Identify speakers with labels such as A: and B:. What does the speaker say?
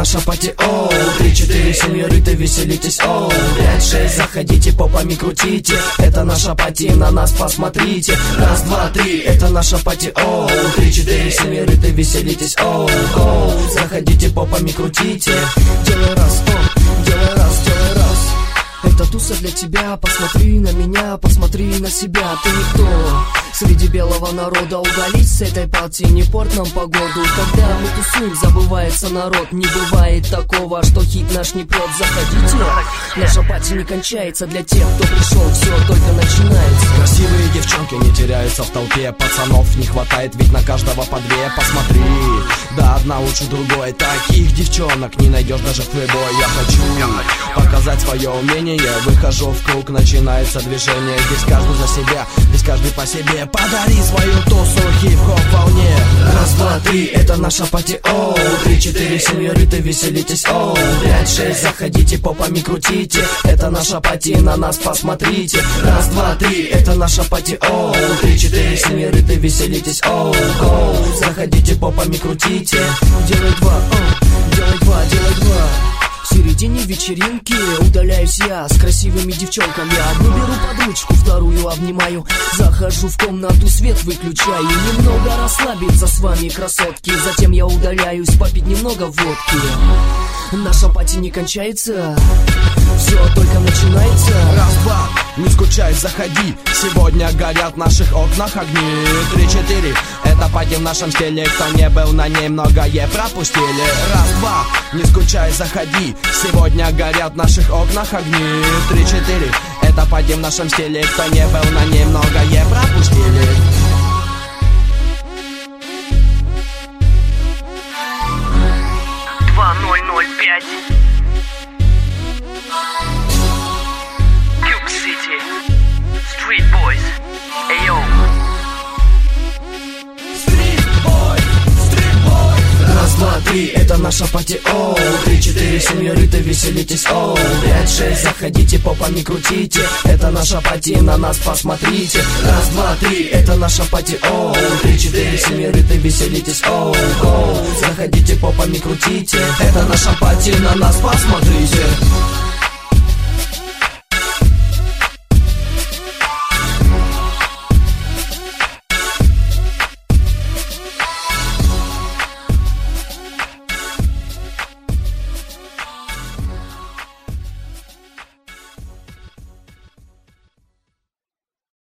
A: наша пати, оу. 3, 4, сеньориты, веселитесь, оу. 5, 6, заходите, попами крутите. Это наша пати, на нас посмотрите. Раз, два, три, это наша пати, оу. 3, 4, сеньориты, веселитесь, оу, оу. Заходите, попами крутите. Делай раз, оу, делай раз, делай раз. Это туса для тебя, посмотри на меня, посмотри на себя. Ты никто среди белого народа, удалить с этой пати не порт нам погоду. Когда мы тусуем, забывается народ. Не бывает такого, что хит наш не прет. Заходите, наша пати не кончается. Для тех, кто пришел, все только начинается.
B: Красивые девчонки не теряются в толпе. Пацанов не хватает, ведь на каждого по две. Посмотри, да одна лучше другой. Таких девчонок не найдешь даже в плейбой. Я хочу показать свое умение. Выхожу в круг, начинается движение. Здесь каждый за себя, здесь каждый по себе. Подари свою тусу хип-хоп волне.
A: Раз, два, три, это наша пати, оу. 3, 4, сеньориты, веселитесь, оу. 5, 6, заходите, попами крутите. Это наша пати, на нас посмотрите. Раз, два, три, это наша пати, оу. 3, 4, сеньориты, веселитесь, оу, оу. Заходите, попами крутите. Делай два, оу, делай два, делай два. В середине вечеринки удаляюсь я с красивыми девчонками. Одну беру под ручку, вторую обнимаю. Захожу в комнату, свет выключаю. Немного расслабиться с вами, красотки. Затем я удаляюсь попить немного водки. Наша пати не кончается, все только начинается.
B: Раз, два, не скучай, заходи. Сегодня горят в наших окнах огни. 3, 4, это пати в нашем стиле. Кто не был на ней, многое пропустили. Раз, два, не скучай, заходи. Сегодня горят в наших окнах огни. 3, 4, это пати в нашем стиле. Кто не был на ней, многое пропустили.
C: Кюк Сити, Street Boys, эйо.
A: Раз, два, три, это наша пати, оу. 3, 4, сеньориты, веселитесь, оу. 5, 6, заходите, попами крутите. Это наша пати, на нас посмотрите. Раз, два, три, это наша пати, оу. 3, 4, сеньориты, веселитесь, оу, оу. Заходите, попами крутите. Это наша пати, на нас посмотрите.